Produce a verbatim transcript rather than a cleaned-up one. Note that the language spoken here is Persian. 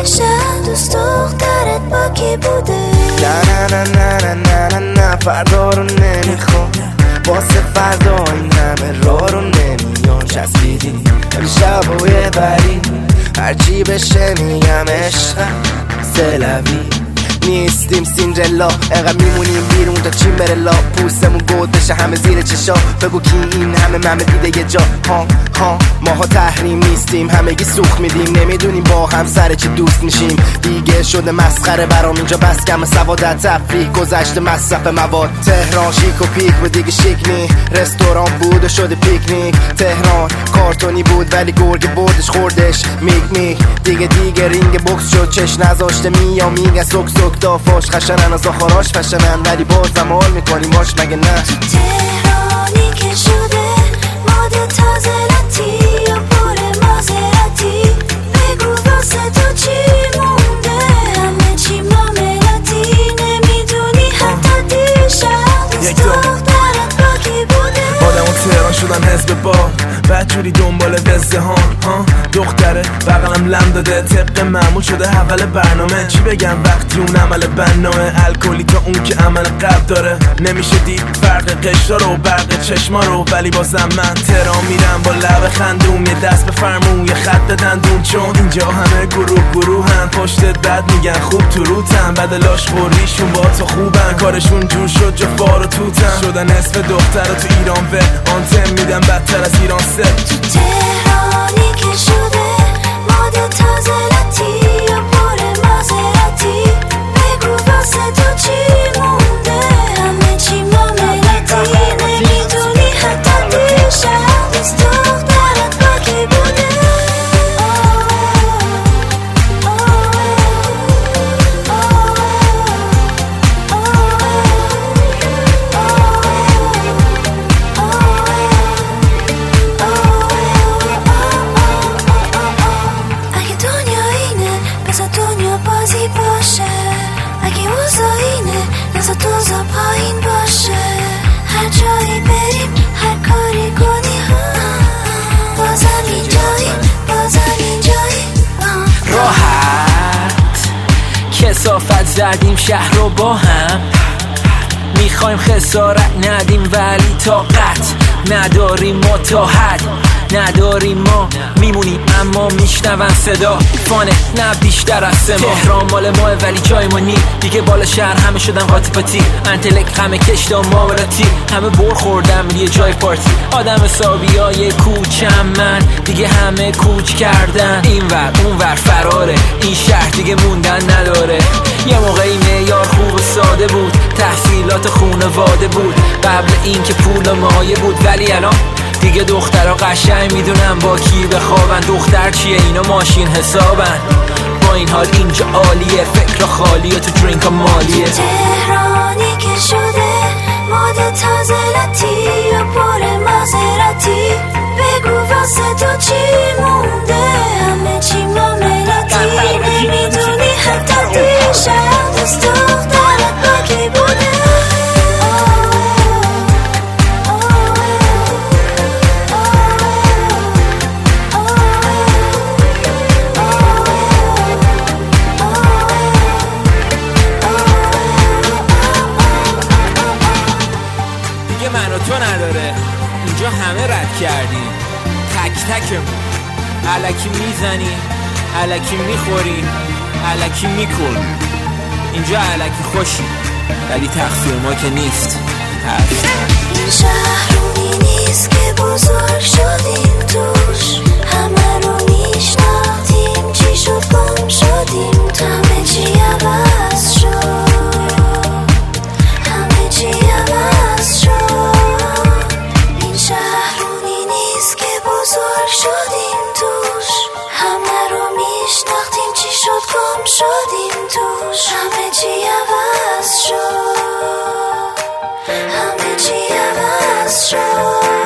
شب دوست دخترت با کی بوده؟ نه نه نه نه نه نه نه فردا رو نمیخوام، واسه فردا این همه راه رو نمیان چسبیدی امشب و یه بری هرچی بشه میگم عشقم سلوی نیستیم سیندرلا، انقدر میمونیم بیرون تا چین بره لا، پوستمون گود بشه همه زیر چشا، بگو کی این همه ممه دیده یه جا ها ها ماها تحریم نیستیم همگی سوخ میدیم، نمیدونیم با هم سر چی دوست میشیم، دیگه شده مسخره برام اینجا بس کم سوادت تفریح گذشته مصرف مواد، تهران شیک و پیک و دیگه شیک نی، رستوران بود و شده پیکنیک، تهران کارتونی بود ولی گرگ بردش خوردش میگ میگ، دیگه دیگه رینگ بوکس شد چش نذاشته میا میگه سوک سوک دافاش خشنن از آخراش فشنن ولی بازم حال میکنیم باش مگه نه؟ تهرانی که شده ماده تازه لطی یا پر مازراتی، بگو واسه تو چی مونده؟ همه چی معاملاتی، نمیدونی حتی دیشب دوست دخترت با کی بوده؟ آدم و تهران شدن حزب با بدجوری دنبال وزده ها ها دختره بغلم لم داده طبق معمول شده اول برنامه، چی بگم وقتی اون عمل بناه الکلی تا اون که عمل قبل داره، نمیشه دید فرق قشرا رو برق چشما رو، ولی بازم من تهران میرم با لب خندوم، یه دست به فرمون یه خط به دندون، چون اینجا همه گروه گروهن پشتت بد میگن خوب تو روتن، بدلاش خوریشون با تو خوبن، کارشون جور شد جا فار و توتن، شدن اسم دختر تو ایران و آنتن میدن بدتر از ایران سه. تهرانی که شده ماده تازه لطی یا پر مازراتی، بگو واسه تو چی مونده؟ همه چی معاملاتی، نمیدونی حتی دیشب دوست دخترت با کی بوده؟ بازی باشه اگه اوضاع اینه نزا دوزا پایین باشه، هر جایی بریم هر کاری کنی ها بازم اینجایی بازم اینجایی راحت کثافت زدیم شهر رو با هم، میخوایم خسارت ندیم ولی طاقت نداریم متحد نداریم، ما میمونیم اما میشنون صدا فانه نه بیشتر از سه ماه، تهران مال ماه ولی جای ما نی، دیگه بالا شهر همه شدن قاطی پاتی، انتلک همه کشتا مامراتی، همه بر خوردم یه جای پارتی، آدم حسابی های کوچم من دیگه همه کوچ کردن، این ور اون ور فراره، این شهر دیگه موندن نداره، یه موقعی معیار خوب و ساده بود، تحصیلات خونواده بود، قبل این که پول و مایه بود، ولی الان دیگه دخترها قشنگ میدونن با کی بخوابن، دختر چیه اینا ماشین حسابن، با این حال اینجا عالیه، فکر خالیه تو درینک ها مالیه. تهرانی که شده ماده تازه لطی یا پر مازراتی، بگو واسه تو چی مونده؟ همه چی معاملاتی، نمیدونی حتی دیشب دوست دخترت با کی بوده؟ من و تو نداره، اینجا همه رد کردیم، تک تکمون الکی میزنیم الکی میخوریم الکی میکنیم، اینجا الکی خوشیم ولی تقصیر ما که نیست هست. این شهرونی نیست که بزرگ شدیم توش، همه رو میشناختیم، چی شد گم شدیم، همه چی عوض شد، همه چی عوض شد. این شهرونی نیست که بزرگ شدیم توش، همه رو میشناختیم، چی شد گم شدیم توش، همه چی عوض شد، همه چی عوض شد.